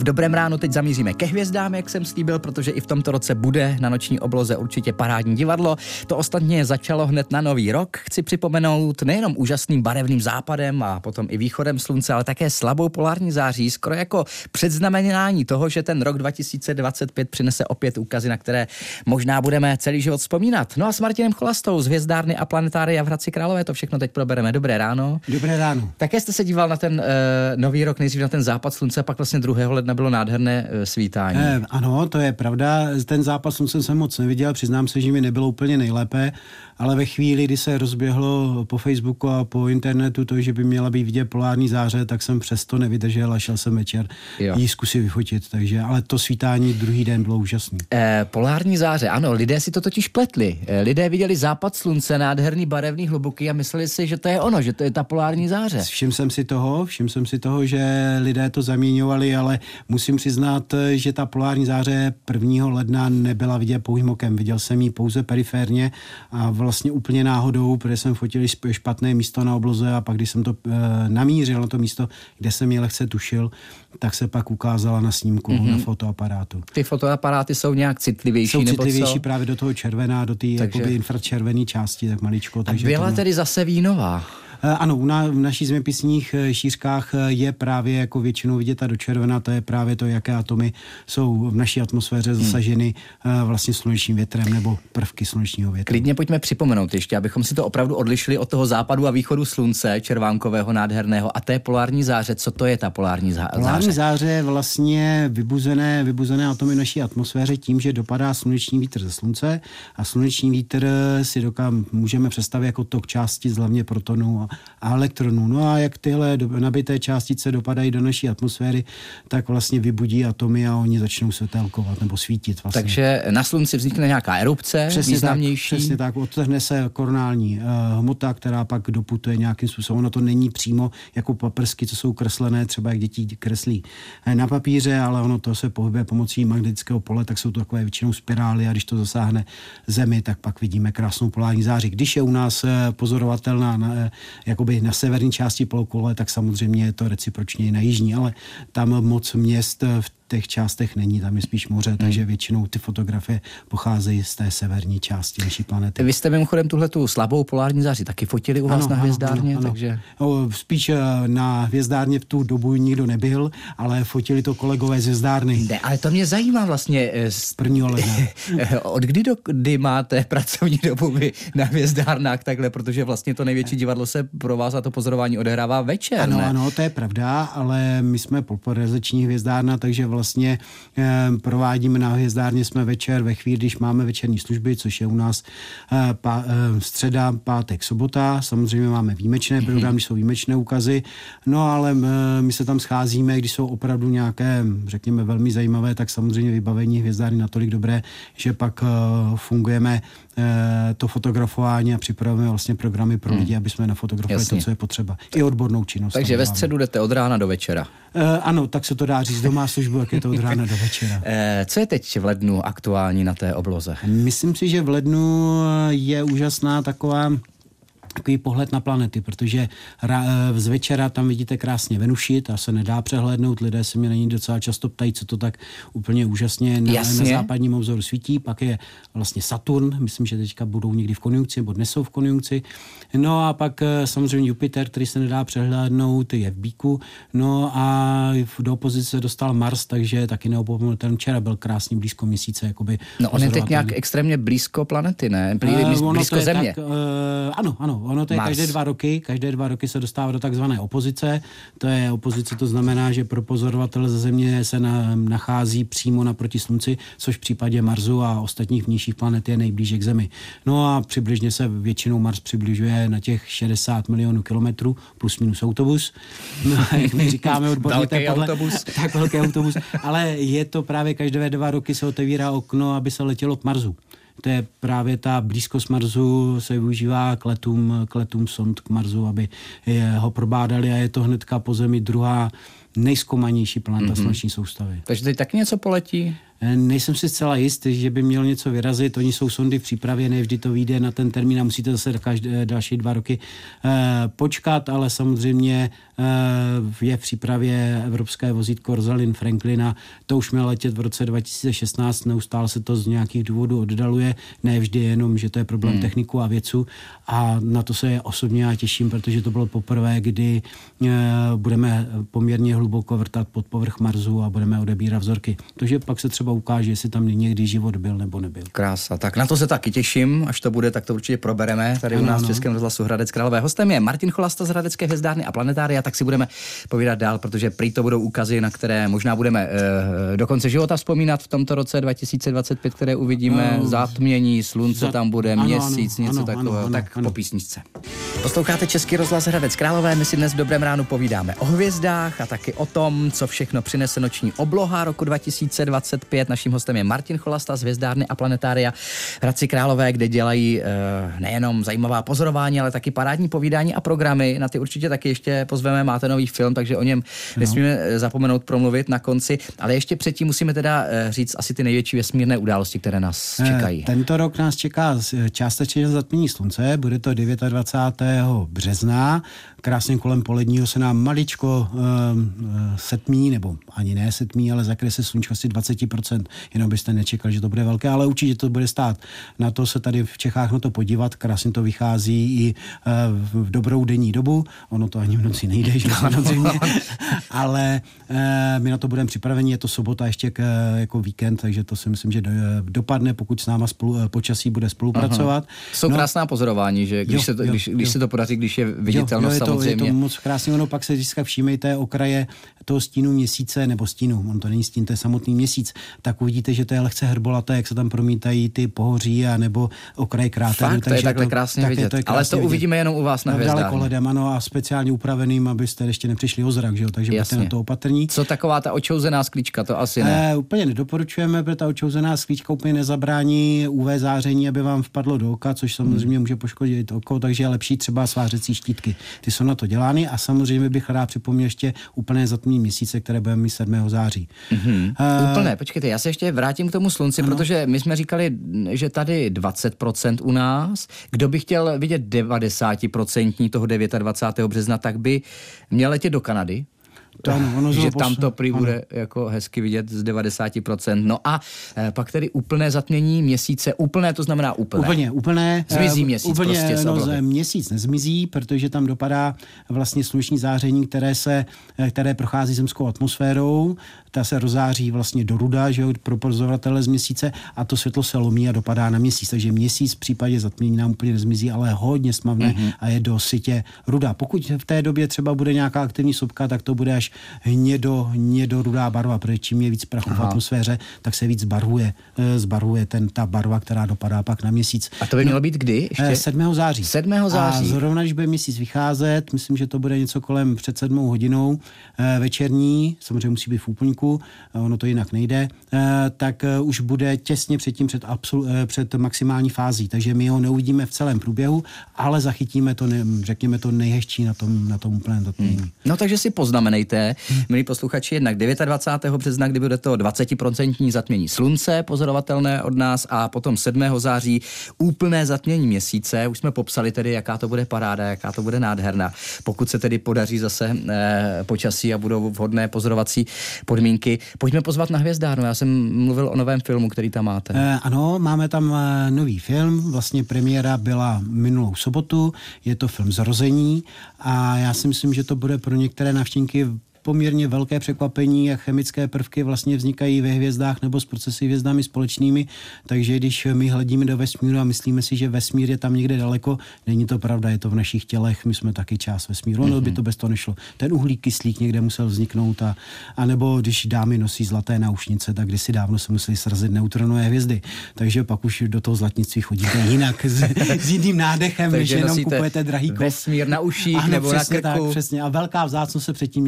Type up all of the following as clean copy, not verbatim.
Dobrém ránu teď zamíříme ke hvězdám, jak jsem slíbil, protože i v tomto roce bude na noční obloze určitě parádní divadlo. To ostatně začalo hned na Nový rok. Chci připomenout nejenom úžasným barevným západem a potom i východem slunce, ale také slabou polární září, skoro jako předznamenání toho, že ten rok 2025 přinese opět úkazy, na které možná budeme celý život vzpomínat. No a s Martinem Cholastou z Hvězdárny a planetária v Hradci Králové to všechno teď probereme. Dobré ráno. Dobré ráno. Také jste se díval na ten Nový rok, nejdřív na ten západ slunce, pak vlastně 2. ledna bylo nádherné svítání. Ano, to je pravda. Ten západ slunce jsem moc neviděl, přiznám se, že mi nebylo úplně nejlépe, ale ve chvíli, kdy se rozběhlo po Facebooku a po internetu to, že by měla být vidět polární záře, tak jsem přesto nevydržel a šel jsem večer jí zkusit vyfotit. Takže, ale to svítání druhý den bylo úžasný. Polární záře, ano, lidé si to totiž pletli. Lidé viděli západ slunce, nádherný, barevný, hluboký a mysleli si, že to je ono, že to je ta polární záře. Všiml jsem si toho, že lidé to zaměňovali, ale musím přiznat, že ta polární záře 1. ledna nebyla vidět pouhým okem. Viděl jsem ji pouze periférně a vlastně úplně náhodou, protože jsem fotil špatné místo na obloze a pak, když jsem to namířil na to místo, kde jsem ji lehce tušil, tak se pak ukázala na snímku na fotoaparátu. Ty fotoaparáty jsou nějak citlivější? Jsou citlivější právě do toho červená, do té jakoby infračervené části, tak maličko. A byla tedy zase vínová? Ano, v našich zeměpisných šířkách je právě jako většinou vidět ta do červena, to je právě to, jaké atomy jsou v naší atmosféře zasaženy vlastně slunečním větrem nebo prvky slunečního větru. Klidně pojďme připomenout ještě, abychom si to opravdu odlišili od toho západu a východu slunce, červánkového, nádherného a té polární záře. Co to je ta polární záře? Polární záře je vlastně vybuzené atomy v naší atmosféře tím, že dopadá sluneční vítr ze slunce a sluneční vítr si můžeme představit jako tok částic, hlavně protonů a elektronů. No a jak tyhle nabité částice dopadají do naší atmosféry, tak vlastně vybudí atomy a oni začnou světelkovat nebo svítit. Vlastně. Takže na slunci vznikne nějaká erupce, významnější. Přesně tak, odtrhne se koronální hmota, která pak doputuje nějakým způsobem. Ono to není přímo jako paprsky, co jsou kreslené, třeba jak děti kreslí na papíře, ale ono to se pohybuje pomocí magnetického pole, tak jsou to takové většinou spirály a když to zasáhne Zemi, tak pak vidíme krásnou polární záři. Když je u nás pozorovatelná jakoby na severní části polokoule, tak samozřejmě je to recipročně i na jižní, ale tam moc měst v těch částech není, tam je spíš moře, takže většinou ty fotografie pocházejí z té severní části naší planety. Vy jste mimochodem tuhletu slabou polární záři taky fotili u vás na Hvězdárně? Ano. Takže... Spíš na Hvězdárně v tu dobu nikdo nebyl, ale fotili to kolegové z Hvězdárny. Ne, ale to mě zajímá vlastně. 1. ledna. Od kdy do kdy máte pracovní dobu vy na Hvězdárnách takhle, protože vlastně to největší divadlo se pro vás a to pozorování odehrává večer, Ano, to je pravda, ale my jsme popularizační hvězdárna, takže vlastně provádíme na Hvězdárně jsme večer ve chvíli, když máme večerní služby, což je u nás středa, pátek, sobota. Samozřejmě máme výjimečné programy, jsou výjimečné úkazy, no ale my se tam scházíme, když jsou opravdu nějaké, řekněme, velmi zajímavé, tak samozřejmě vybavení Hvězdárny natolik dobré, že pak fungujeme to fotografování a připravujeme vlastně programy pro lidi, aby jsme nafotografovali to, co je potřeba. I odbornou činnost. Takže ve středu jdete od rána do večera. Ano, tak se to dá říct, doma službu, jak je to od rána do večera. Co je teď v lednu aktuální na té obloze? Myslím si, že v lednu je úžasná takový pohled na planety, protože z večera tam vidíte krásně Venuši, ta se nedá přehlédnout, lidé se mě na ní docela často ptají, co to tak úplně úžasně na západním obzoru svítí, pak je vlastně Saturn, myslím, že teďka budou někdy v konjunkci, nebo dnes jsou v konjunkci, no a pak samozřejmě Jupiter, který se nedá přehlédnout, je v Bíku, no a do opozice se dostal Mars, takže taky neopomenutelný, včera byl krásně blízko Měsíce, jakoby. No on je teď nějak extrémně blízko planety, ne? Blízko Země. Tak, ano, ono to je každé dva roky se dostává do takzvané opozice. To je opozice, to znamená, že pro pozorovatele ze Země se nachází přímo naproti Slunci, což v případě Marsu a ostatních vnějších planet je nejblíže k Zemi. No a přibližně se většinou Mars přibližuje na těch 60 milionů kilometrů, plus minus autobus. No, jak my říkáme odborně, tak velký autobus. Ale je to právě každé 2 roky se otevírá okno, aby se letělo k Marsu. To je právě ta blízkost Marsu, se využívá k letům sond k Marsu, aby ho probádali a je to hnedka po Zemi druhá nejzkoumanější planeta sluneční soustavy. Takže teď taky něco poletí? Nejsem si zcela jist, že by mělo něco vyrazit. Oni jsou sondy v přípravě, ne vždy to vyjde na ten termín a musíte zase další 2 roky počkat, ale samozřejmě je v přípravě evropské vozítko Rosalind Franklina. To už mělo letět v roce 2016, neustále se to z nějakých důvodů oddaluje, ne vždy jenom, že to je problém techniků a vědců a na to se osobně já těším, protože to bylo poprvé, kdy budeme poměrně hluboko vrtat pod povrch Marsu a budeme odebírat vzorky. Takže pak se třeba ukáže, jestli tam někdy život byl nebo nebyl. Krása. Tak na to se taky těším, až to bude, tak to určitě probereme. Tady u nás v Českém rozhlasu Hradec Králové. Hostem je Martin Cholasta z Hradecké hvězdárny a planetária, tak si budeme povídat dál, protože prý to budou úkazy, na které možná budeme do konce života vzpomínat v tomto roce 2025, které uvidíme, zátmění, slunce tam bude, měsíc, něco takového. Tak po písničce. Posloucháte Český rozhlas Hradec Králové, my si dnes v Dobrém ránu povídáme o hvězdách a taky o tom, co všechno přinese noční obloha roku 2025. Naším hostem je Martin Cholasta z hvězdárny a planetária v Hradci Králové, kde dělají nejenom zajímavá pozorování, ale taky parádní povídání a programy. Na ty určitě taky ještě pozveme, máte nový film, takže o něm nesmíme zapomenout promluvit na konci, ale ještě předtím musíme teda říct asi ty největší vesmírné události, které nás čekají. Tento rok nás čeká částečné zatmění slunce, bude to 29. března, krásně kolem poledního se nám maličko setmí, nebo ani ne setmí, ale zakryje se sluníčko asi 20%, jenom byste nečekali, že to bude velké, ale určitě to bude stát. Na to se tady v Čechách na to podívat, krásně to vychází i v dobrou denní dobu, ono to ani v noci nejde, že samozřejmě, ale my na to budeme připraveni, je to sobota ještě jako víkend, takže to si myslím, že dopadne, pokud s náma počasí bude spolupracovat. Jsou krásná pozorování, že když se to podaří, když je viditelnost samozřejmě. Je to moc krásně, ono pak se vždycky všímejte okraje toho stínu měsíce, nebo stínu, on to není stín, to je samotný měsíc, tak uvidíte, že to je lehce hrbolaté, jak se tam promítají ty pohoří a nebo okraje kráteru. Fakt, to je takhle krásně vidět. Ale to uvidíme jenom u vás na hvězdárně. Dalekohledem, ano, a speciálně upraveným, abyste ještě nepřišli o zrak, že jo, takže buďte na to opatrní. Co taková ta očouzená sklíčka, to asi ne? Úplně nedoporučujeme, protože ta očouzená sklíčka úplně nezabrání UV záření, aby vám vpadlo do oka, což samozřejmě může poškodit oko, takže je lepší třeba svářecí štítky. Ty jsou na to dělány a samozřejmě bych rád připomněl ještě úplné zatmění měsíce, které budeme mít 7. září. Úplné, počkejte, já se ještě vrátím k tomu slunci, protože my jsme říkali, že tady 20% u nás. Kdo by chtěl vidět 90% toho 29. března, tak by měl letět do Kanady. Že tam to prý bude jako hezky vidět z 90%. No a pak tedy úplné zatmění měsíce, úplné to znamená úplné. Zmizí měsíc úplně, prostě z oblohy. Měsíc nezmizí, protože tam dopadá vlastně sluneční záření, které prochází zemskou atmosférou, ta se rozáří vlastně do ruda, že jo, pro pozorovatele z měsíce a to světlo se lomí a dopadá na měsíc, takže měsíc v případě zatmění nám úplně nezmizí, ale hodně smavné a je do sytě ruda. Pokud v té době třeba bude nějaká aktivní sopka, tak to bude až hnědo-rudá barva, protože čím je víc prachu v atmosféře, tak se víc zbarvuje ta barva, která dopadá pak na měsíc. A to by mělo být kdy? 7. září. 7. září. A zrovna, když bude měsíc vycházet, myslím, že to bude něco kolem před 7 hodinou večerní, samozřejmě musí být v úplňku, ono to jinak nejde, tak už bude těsně předtím před maximální fází, takže my ho neuvidíme v celém průběhu, ale zachytíme to, řekněme to nejhezčí na tom úplném zatmění. No takže si poznamenejte, milí posluchači, jednak 29. března, kdy bude to 20% zatmění slunce, pozorovatelné od nás, a potom 7. září úplné zatmění měsíce. Už jsme popsali tedy, jaká to bude paráda, jaká to bude nádherná. Pokud se tedy podaří zase počasí a budou vhodné pozorovací podmínky. Pojďme pozvat na hvězdárnu. Já jsem mluvil o novém filmu, který tam máte. Ano, máme tam nový film. Vlastně premiéra byla minulou sobotu. Je to film Zrození a já si myslím, že to bude pro některé návštěvníky poměrně velké překvapení, jak chemické prvky vlastně vznikají ve hvězdách nebo s procesy hvězdami společnými. Takže když my hledíme do vesmíru a myslíme si, že vesmír je tam někde daleko, není to pravda, je to v našich tělech, my jsme taky část vesmíru. Ono by to bez toho nešlo. Ten uhlík, kyslík někde musel vzniknout a nebo když dámy nosí zlaté náušnice, tak kdysi dávno se museli srazit neutronové hvězdy. Takže pak už do toho zlatnictví chodíte jinak s jiným nádechem, než jenom kupujete drahý kov. Vesmír na uších nebo na krku. Tak, přesně. A velká vzácnost se předtím někde musela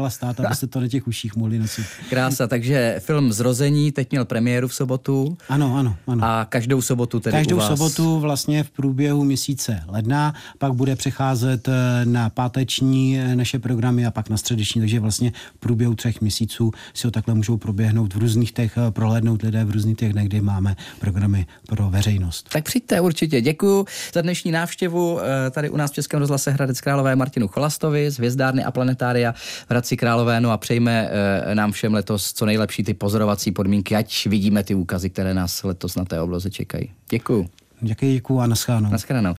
mohla stát, abyste to na těch uších mohli nosit. Krása, takže film Zrození teď měl premiéru v sobotu. Ano. A každou sobotu tedy Každou u vás? sobotu vlastně v průběhu měsíce ledna, pak bude přecházet na páteční naše programy a pak na středeční, takže vlastně v průběhu 3 měsíců si ho takhle můžou proběhnout v různých prohlédnout lidé v různých těch, kde máme programy pro veřejnost. Tak přijďte určitě. Děkuju za dnešní návštěvu tady u nás v Českém rozhlase Hradec Králové Martinu Cholastovi z Hvězdárny a planetária v Hradci Králové. No a přejme nám všem letos co nejlepší ty pozorovací podmínky, ať vidíme ty úkazy, které nás letos na té obloze čekají. Děkuju. Děkuji a naschledanou. Naschledanou.